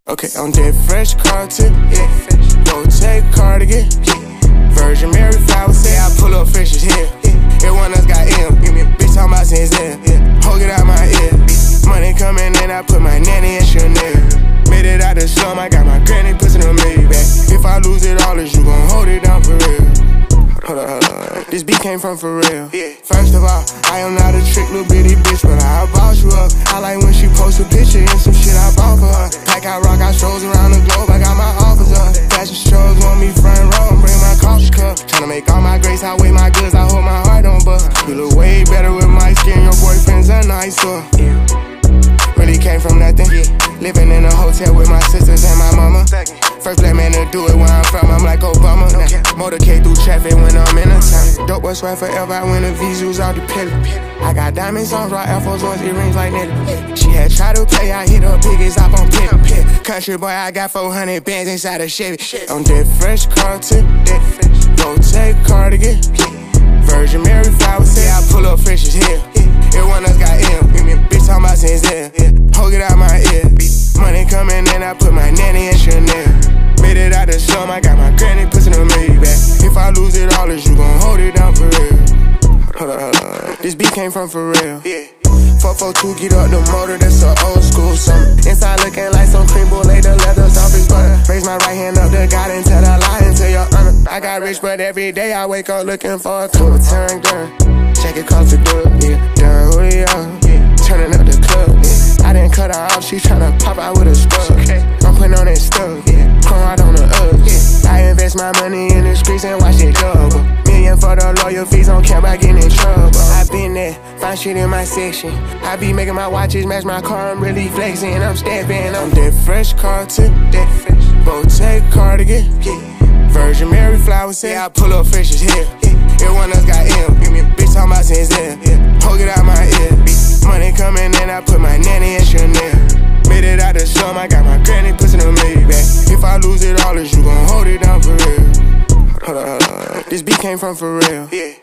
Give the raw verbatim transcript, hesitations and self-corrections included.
Okay, on that fresh carton, yeah. Go take cardigan, yeah. Virgin Mary flowers, say I pull up fishes here. Yeah. Everyone else got M, bitch talking about since then. Yeah. Hold it out my ear, money coming in, I put my nanny in Chanel. Made it out the slum, I got my granny pussy on me back. If I lose it all, is you gon' hold it down for real? Hold up, hold up. This beat came from for real. Yeah. First of all, I am not a trick little bitty bitch, but I'll boss you up. I like when she posts a picture and some shit I bought for her. Pack out rock, I strolls around the globe, I got my offers up. Fashion shows want me front row and bring my coffee cup. Tryna make all my grace, I weigh my goods, I hold my heart on buck. You look way better with my skin, your boyfriend's a nicer. Yeah. Really came from nothing. Yeah. Living in a hotel with my sisters and my mama. First black man to do it where I'm from, I'm like Obama. Now, motorcade through traffic when I'm in a town. Dope boy swear forever, I win the V's out the pillar. I got diamonds on, rock Air Force Ones, earrings like Nelly. She had tried to play, I hit her biggest up on pit. Country boy, I got four hundred bands inside a Chevy. On that fresh carton, go take cardigan. Virgin Mary flowers, say I pull up fishes here. Everyone else got M, bitch talking about since then. Hold it out my ear, money coming in, I put my nanny in Chanel. Made it out the slum, I got my granny pussy on me back. If I lose it all, is you gon' hold it down for real? Hold up, hold up. This beat came from for real. Yeah. four four two, get up the motor, that's a old school summer. Inside looking like some cream brulee, the leather's off his butter. Raise my right hand up to God and tell a lie and tell your honor. I got rich, but every day I wake up looking for a cool turn done. Check it cost the good, yeah. Done who they are, yeah. Turning up the club, yeah. I didn't cut her off, she tryna pop out with a scrub. Okay. I'm putting on that stuff, yeah. Chrome out on the up, yeah. I invest my money in the streets and watch it double. Million for the lawyer fees, don't care about getting in trouble. I been there, find shit in my section. I be making my watches match my car, I'm really flexing. I'm stepping on that fresh carton, that fresh. Go take cardigan, yeah. Virgin Mary flowers, say I pull up fishes here. Everyone else got M, bitch talking about since then. Hold it out my ear, money coming in, I put my nanny in Chanel. Made it out the slum, I got my granny pussy on me back. If I lose it all, is you gon' hold it down for real? Hold up, hold up. This beat came from for real. Yeah.